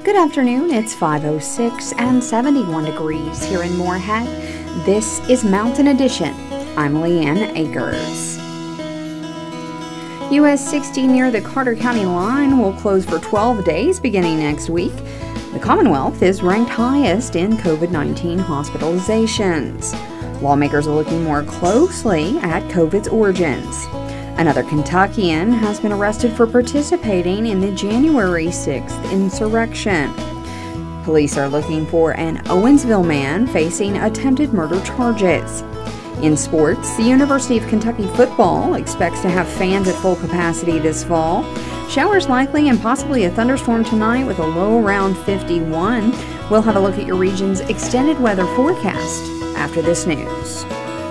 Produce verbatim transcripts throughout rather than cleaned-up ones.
Good afternoon, it's five oh six and seventy-one degrees here in Moorhead. This is Mountain Edition. I'm Leanne Akers. U S sixty near the Carter County line will close for twelve days beginning next week. The Commonwealth is ranked highest in COVID nineteen hospitalizations. Lawmakers are looking more closely at COVID's origins. Another Kentuckian has been arrested for participating in the January sixth insurrection. Police are looking for an Owensville man facing attempted murder charges. In sports, the University of Kentucky football expects to have fans at full capacity this fall. Showers likely and possibly a thunderstorm tonight with a low around fifty-one. We'll have a look at your region's extended weather forecast after this news.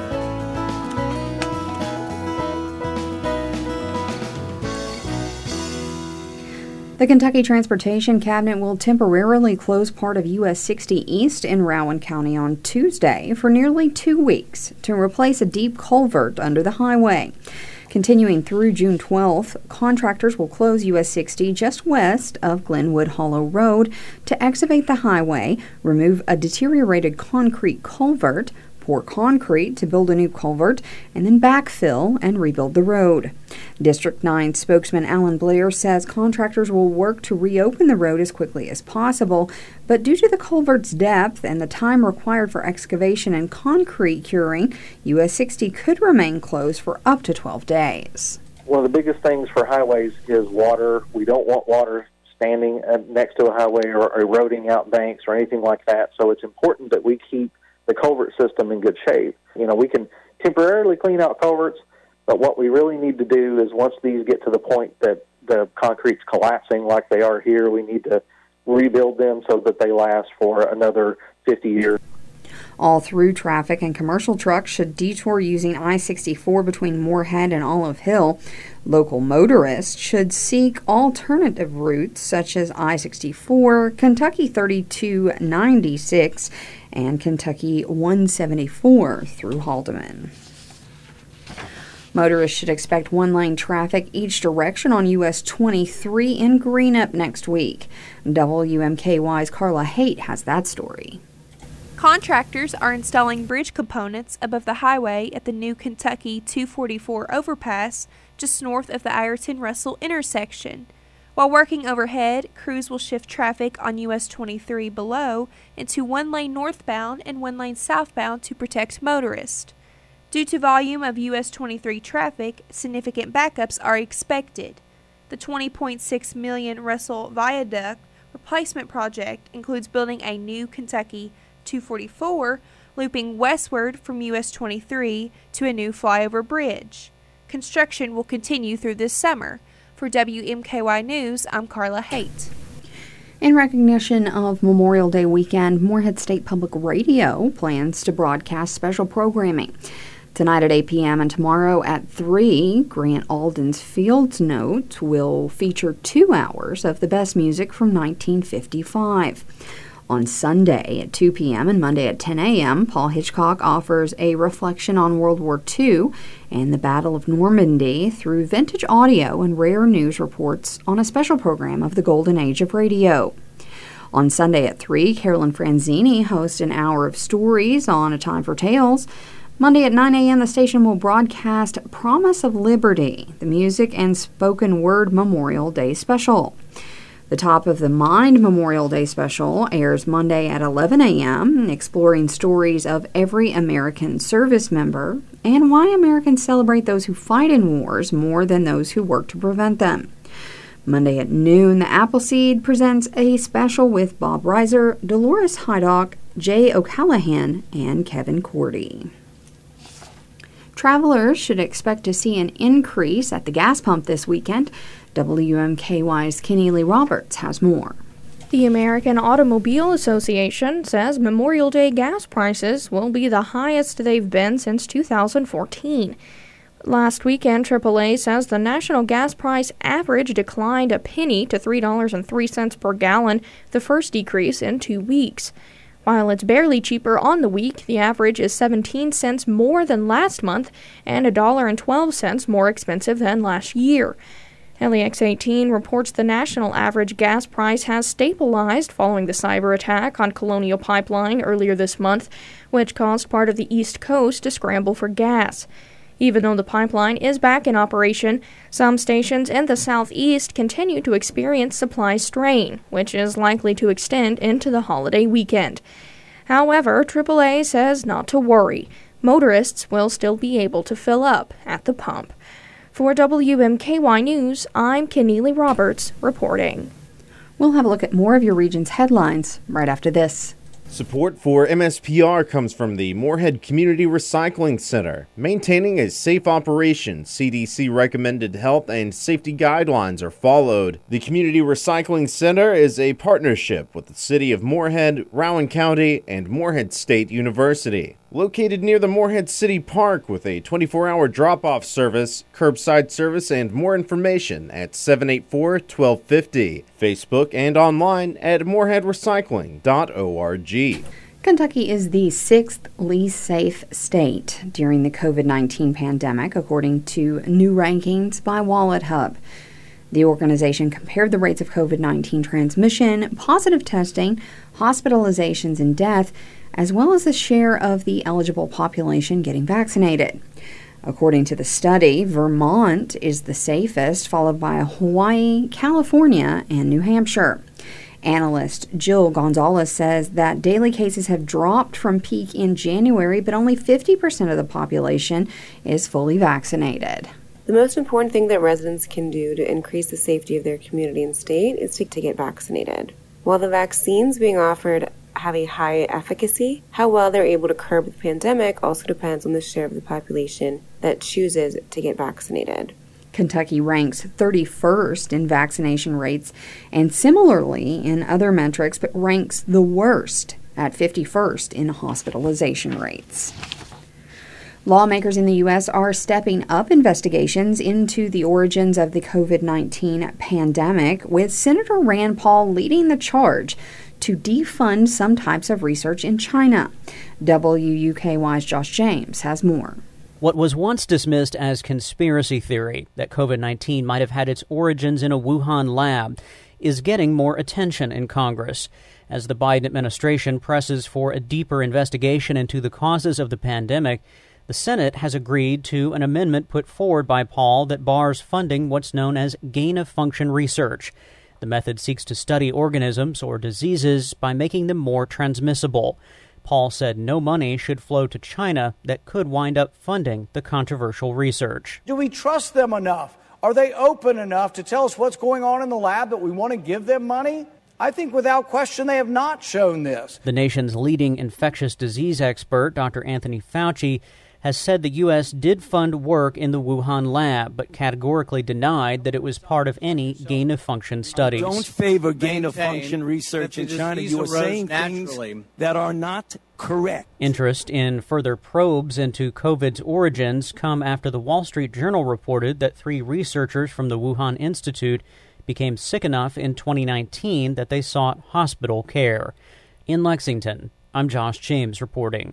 The Kentucky Transportation Cabinet will temporarily close part of U S sixty East in Rowan County on Tuesday for nearly two weeks to replace a deep culvert under the highway. Continuing through June twelfth, contractors will close U S sixty just west of Glenwood Hollow Road to excavate the highway, remove a deteriorated concrete culvert, pour concrete to build a new culvert, and then backfill and rebuild the road. District nine spokesman Alan Blair says contractors will work to reopen the road as quickly as possible, but due to the culvert's depth and the time required for excavation and concrete curing, U S sixty could remain closed for up to twelve days. One of the biggest things for highways is water. We don't want water standing next to a highway or eroding out banks or anything like that, so it's important that we keep the culvert system in good shape. You know, we can temporarily clean out culverts, but what we really need to do is once these get to the point that the concrete's collapsing like they are here, we need to rebuild them so that they last for another fifty years. All through traffic and commercial trucks should detour using I sixty-four between Moorhead and Olive Hill. Local motorists should seek alternative routes such as I sixty-four, Kentucky thirty-two ninety-six, and Kentucky one seventy-four through Haldeman. Motorists should expect one-lane traffic each direction on U S twenty-three in Greenup next week. W M K Y's Carla Haight has that story. Contractors are installing bridge components above the highway at the new Kentucky two forty-four overpass just north of the Ireton-Russell intersection. While working overhead, crews will shift traffic on U S twenty-three below into one lane northbound and one lane southbound to protect motorists. Due to volume of U S twenty-three traffic, significant backups are expected. The twenty point six million dollars Russell Viaduct replacement project includes building a new Kentucky two forty-four looping westward from U S twenty-three to a new flyover bridge. Construction will continue through this summer. For W M K Y News, I'm Carla Haight. In recognition of Memorial Day weekend, Moorhead State Public Radio plans to broadcast special programming. Tonight at eight p.m. and tomorrow at three, Grant Alden's Fields Note will feature two hours of the best music from nineteen fifty-five. On Sunday at two p.m. and Monday at ten a.m., Paul Hitchcock offers a reflection on World War Two and the Battle of Normandy through vintage audio and rare news reports on a special program of the Golden Age of Radio. On Sunday at three, Carolyn Franzini hosts an hour of stories on A Time for Tales. Monday at nine a.m., the station will broadcast Promise of Liberty, the music and spoken word Memorial Day special. The Top of the Mind Memorial Day special airs Monday at eleven a.m., exploring stories of every American service member and why Americans celebrate those who fight in wars more than those who work to prevent them. Monday at noon, the Appleseed presents a special with Bob Reiser, Dolores Hydock, Jay O'Callahan, and Kevin Cordy. Travelers should expect to see an increase at the gas pump this weekend. W M K Y's Kenny Lee Roberts has more. The American Automobile Association says Memorial Day gas prices will be the highest they've been since two thousand fourteen. Last weekend, triple A says the national gas price average declined a penny to three dollars and three cents per gallon, the first decrease in two weeks. While it's barely cheaper on the week, the average is seventeen cents more than last month and one dollar and twelve cents more expensive than last year. L E X eighteen reports the national average gas price has stabilized following the cyber attack on Colonial Pipeline earlier this month, which caused part of the East Coast to scramble for gas. Even though the pipeline is back in operation, some stations in the southeast continue to experience supply strain, which is likely to extend into the holiday weekend. However, triple A says not to worry. Motorists will still be able to fill up at the pump. For W M K Y News, I'm Keneally Roberts reporting. We'll have a look at more of your region's headlines right after this. Support for M S P R comes from the Moorhead Community Recycling Center. Maintaining a safe operation, C D C recommended health and safety guidelines are followed. The Community Recycling Center is a partnership with the City of Moorhead, Rowan County, and Moorhead State University. Located near the Moorhead City Park with a twenty-four hour drop-off service, curbside service, and more information at seven eight four, one two five zero. Facebook and online at moorhead recycling dot org. Kentucky is the sixth least safe state during the COVID nineteen pandemic, according to new rankings by WalletHub. The organization compared the rates of COVID nineteen transmission, positive testing, hospitalizations, and death, as well as the share of the eligible population getting vaccinated. According to the study, Vermont is the safest, followed by Hawaii, California, and New Hampshire. Analyst Jill Gonzalez says that daily cases have dropped from peak in January, but only fifty percent of the population is fully vaccinated. The most important thing that residents can do to increase the safety of their community and state is to, to get vaccinated. While the vaccines being offered have a high efficacy, how well they're able to curb the pandemic also depends on the share of the population that chooses to get vaccinated. Kentucky ranks thirty-first in vaccination rates and similarly in other metrics, but ranks the worst at fifty-first in hospitalization rates. Lawmakers in the U S are stepping up investigations into the origins of the COVID nineteen pandemic, with Senator Rand Paul leading the charge to defund some types of research in China. W U K Y's Josh James has more. What was once dismissed as conspiracy theory, that COVID nineteen might have had its origins in a Wuhan lab, is getting more attention in Congress. As the Biden administration presses for a deeper investigation into the causes of the pandemic, the Senate has agreed to an amendment put forward by Paul that bars funding what's known as gain-of-function research. The method seeks to study organisms or diseases by making them more transmissible. Paul said no money should flow to China that could wind up funding the controversial research. Do we trust them enough? Are they open enough to tell us what's going on in the lab that we want to give them money? I think without question they have not shown this. The nation's leading infectious disease expert, Doctor Anthony Fauci, has said the U S did fund work in the Wuhan lab, but categorically denied that it was part of any gain-of-function studies. I don't favor gain-of-function research in China. You are saying naturally. things that are not correct. Interest in further probes into COVID's origins come after the Wall Street Journal reported that three researchers from the Wuhan Institute became sick enough in twenty nineteen that they sought hospital care. In Lexington, I'm Josh James reporting.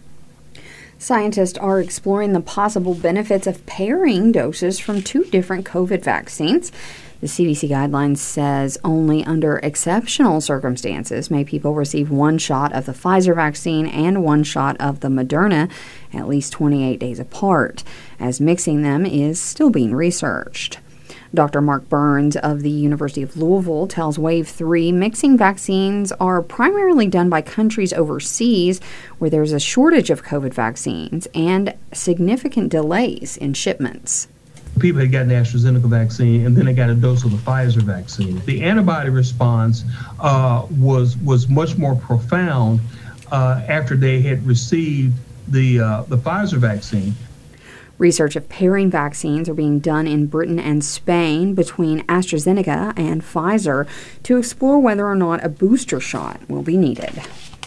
Scientists are exploring the possible benefits of pairing doses from two different COVID vaccines. The C D C guidelines says only under exceptional circumstances may people receive one shot of the Pfizer vaccine and one shot of the Moderna at least twenty-eight days apart, as mixing them is still being researched. Doctor Mark Burns of the University of Louisville tells Wave three mixing vaccines are primarily done by countries overseas where there's a shortage of COVID vaccines and significant delays in shipments. People had gotten the AstraZeneca vaccine and then they got a dose of the Pfizer vaccine. The antibody response uh, was was much more profound uh, after they had received the uh, the Pfizer vaccine. Research of pairing vaccines are being done in Britain and Spain between AstraZeneca and Pfizer to explore whether or not a booster shot will be needed.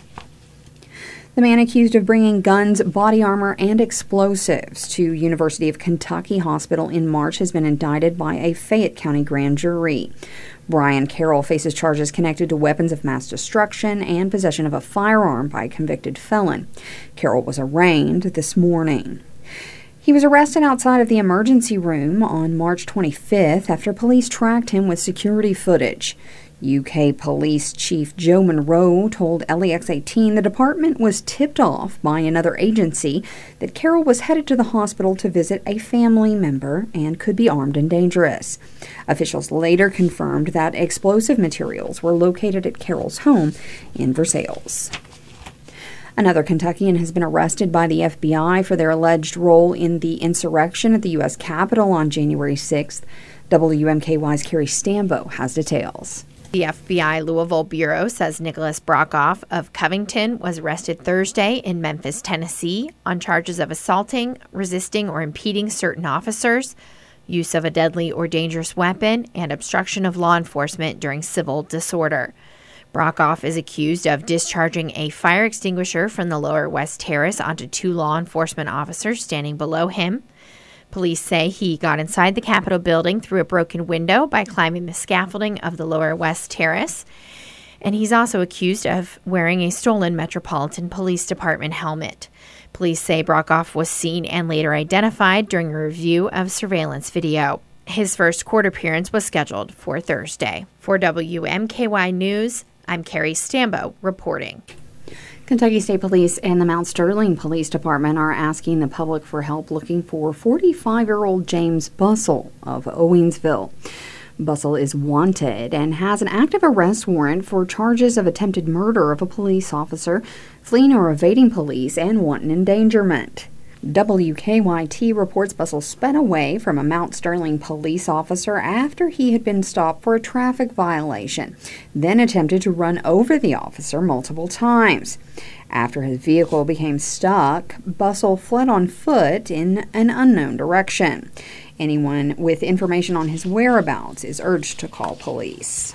The man accused of bringing guns, body armor, and explosives to University of Kentucky Hospital in March has been indicted by a Fayette County grand jury. Brian Carroll faces charges connected to weapons of mass destruction and possession of a firearm by a convicted felon. Carroll was arraigned this morning. He was arrested outside of the emergency room on March twenty-fifth after police tracked him with security footage. U K Police Chief Joe Monroe told L E X eighteen the department was tipped off by another agency that Carroll was headed to the hospital to visit a family member and could be armed and dangerous. Officials later confirmed that explosive materials were located at Carroll's home in Versailles. Another Kentuckian has been arrested by the F B I for their alleged role in the insurrection at the U S Capitol on January sixth. W M K Y's Carrie Stambo has details. The F B I Louisville Bureau says Nicholas Brockhoff of Covington was arrested Thursday in Memphis, Tennessee, on charges of assaulting, resisting, or impeding certain officers, use of a deadly or dangerous weapon, and obstruction of law enforcement during civil disorder. Brockhoff is accused of discharging a fire extinguisher from the Lower West Terrace onto two law enforcement officers standing below him. Police say he got inside the Capitol building through a broken window by climbing the scaffolding of the Lower West Terrace. And he's also accused of wearing a stolen Metropolitan Police Department helmet. Police say Brockhoff was seen and later identified during a review of surveillance video. His first court appearance was scheduled for Thursday. For W M K Y News, I'm Carrie Stambo reporting. Kentucky State Police and the Mount Sterling Police Department are asking the public for help looking for forty-five-year-old James Bussell of Owingsville. Bussell is wanted and has an active arrest warrant for charges of attempted murder of a police officer, fleeing or evading police, and wanton endangerment. W K Y T reports Bussell sped away from a Mount Sterling police officer after he had been stopped for a traffic violation, then attempted to run over the officer multiple times. After his vehicle became stuck, Bussell fled on foot in an unknown direction. Anyone with information on his whereabouts is urged to call police.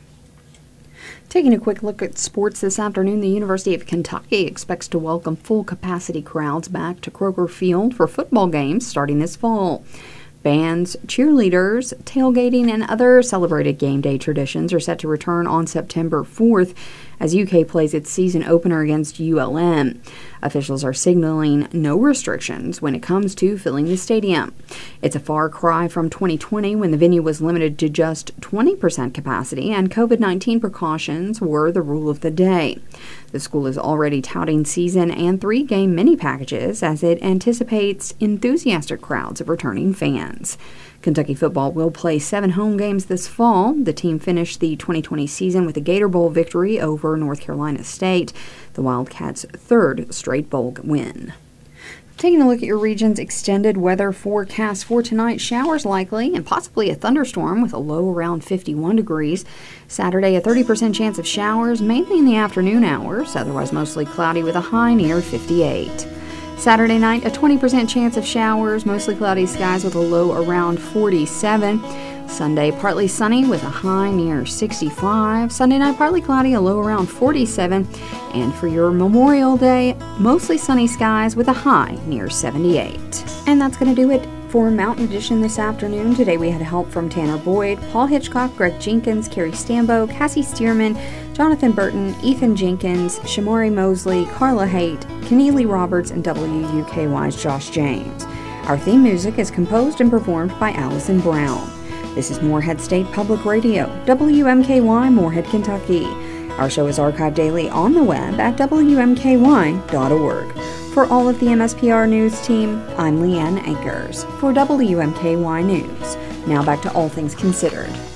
Taking a quick look at sports this afternoon, the University of Kentucky expects to welcome full-capacity crowds back to Kroger Field for football games starting this fall. Bands, cheerleaders, tailgating, and other celebrated game day traditions are set to return on September fourth as U K plays its season opener against U L M. Officials are signaling no restrictions when it comes to filling the stadium. It's a far cry from twenty twenty when the venue was limited to just twenty percent capacity and COVID nineteen precautions were the rule of the day. The school is already touting season and three-game mini packages as it anticipates enthusiastic crowds of returning fans. Kentucky football will play seven home games this fall. The team finished the twenty twenty season with a Gator Bowl victory over North Carolina State, the Wildcats' third straight bowl win. Taking a look at your region's extended weather forecast for tonight, showers likely and possibly a thunderstorm with a low around fifty-one degrees. Saturday, a thirty percent chance of showers, mainly in the afternoon hours, otherwise mostly cloudy with a high near fifty-eight. Saturday night, a twenty percent chance of showers, mostly cloudy skies with a low around forty-seven. Sunday, partly sunny with a high near sixty-five. Sunday night, partly cloudy, a low around forty-seven. And for your Memorial Day, mostly sunny skies with a high near seventy-eight. And that's going to do it for Mountain Edition this afternoon. Today we had help from Tanner Boyd, Paul Hitchcock, Greg Jenkins, Carrie Stambo, Cassie Stearman, Jonathan Burton, Ethan Jenkins, Shamari Mosley, Carla Haight, Keneally Roberts, and W U K Y's Josh James. Our theme music is composed and performed by Allison Brown. This is Morehead State Public Radio, W M K Y, Morehead, Kentucky. Our show is archived daily on the web at W M K Y dot org. For all of the M S P R News team, I'm Leanne Akers for W M K Y News. Now back to All Things Considered.